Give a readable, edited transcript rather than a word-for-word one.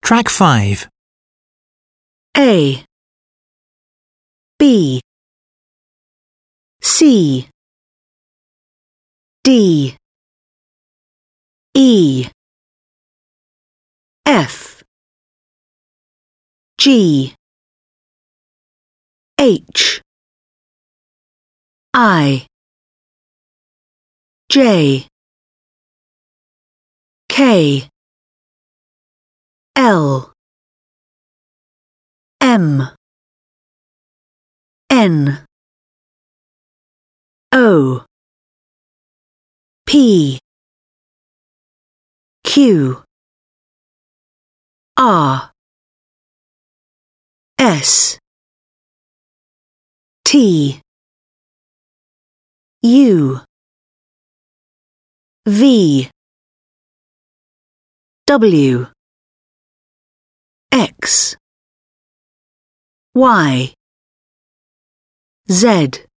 Track 5. A, B, C, D, E, F, G, H, I, J, K, L, M, N, O, P, Q, R, S, T, U, V, W, X, Y, Z.